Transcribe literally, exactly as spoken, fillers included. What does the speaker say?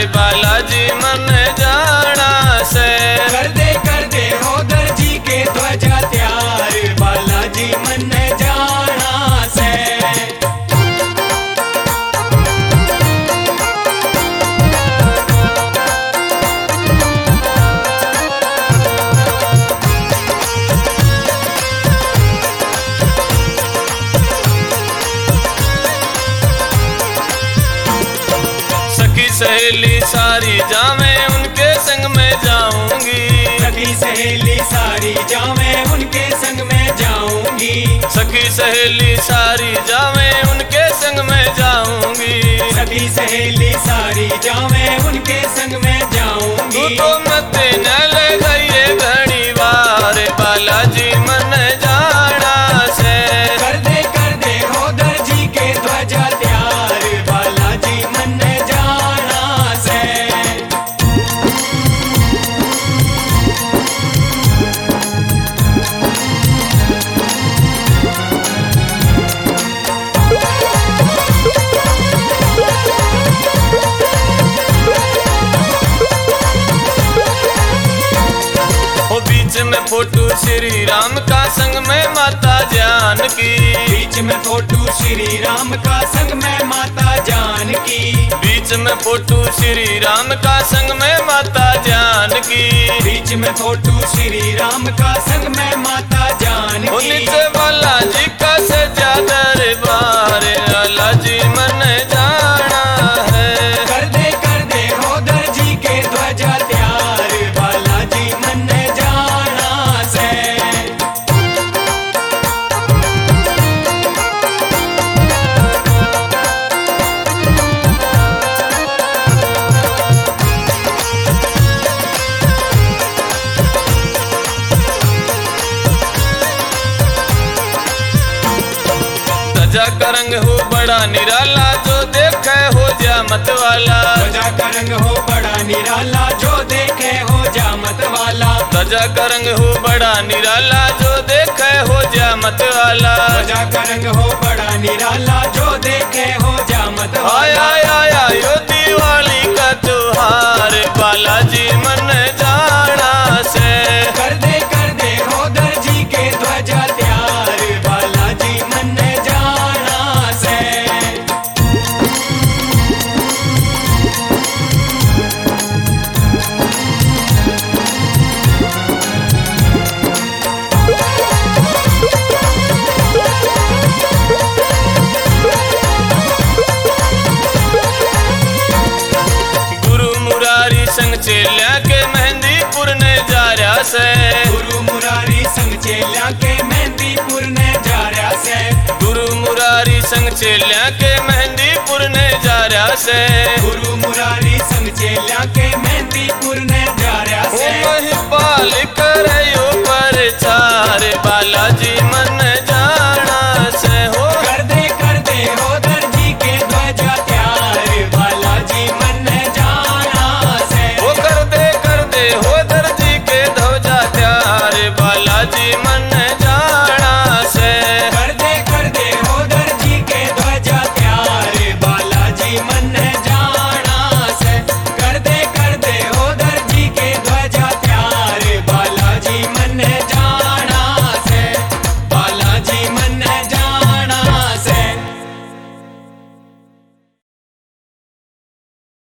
रे बालाजी मन जाना से। कर दे कर दे हो दर्जी के ध्वजा त्यार, बालाजी मन जाना से। सखी सहेली सारी जावे उनके संग में जाऊंगी। सखी सहेली सारी जावे उनके संग में जाऊंगी। सखी सहेली सारी जावे उनके संग में जाऊंगी। सखी सहेली सारी जावे उनके संग में जाऊंगी। तू तो मत न ले गई घड़ी बार, बालाजी मन जाना से। कर दे कर दे हो दर्जी के ध्वजा त्यार, बालाजी मन जाना से। ओ बीच में फोटो श्री राम का संग में माता जानकी। बीच में फोटो श्री राम का संग में माता जानकी। बीच में फोटो श्री राम का संग में माता जानकी। बीच में फोटो श्री राम का संग में माता ओ जानकी। नीचे बालाजी का सजा दरबार, बालाजी मन जाना है। कर दे कर दे हो दर्जी के ध्वजा त्यार, बालाजी मन जाना से। ध्वजा का रंग हो बड़ा निराला, जो देखे हो जा मत वाला। ध्वजा का रंग हो बड़ा निराला, जो देखे हो जा मत वाला। ध्वजा का रंग हो बड़ा निराला, जो देखे हो जा मत वाला। ध्वजा का रंग हो बड़ा निराला, जो देखे हो जा मत आया वाला। आया यो दिवाली का त्योहार, बालाजी मन जाना से। कर दे कर दे हो दर्जी के ध्वजा त्यार, बालाजी मन जाना से। गुरु मुरारी संग चेल्या के मेहंदीपुर ने जा रहा से। गुरु मुरारी संग चेल्या के मेहंदीपुर ने जा रहा से। गुरु मुरारी संग चेल्या के मेहंदीपुर ने जा रहा से। गुरु मुरारी संग चेल्या के मेहंदीपुर ने जा रहा से। महिपाल कर पर चार, बालाजी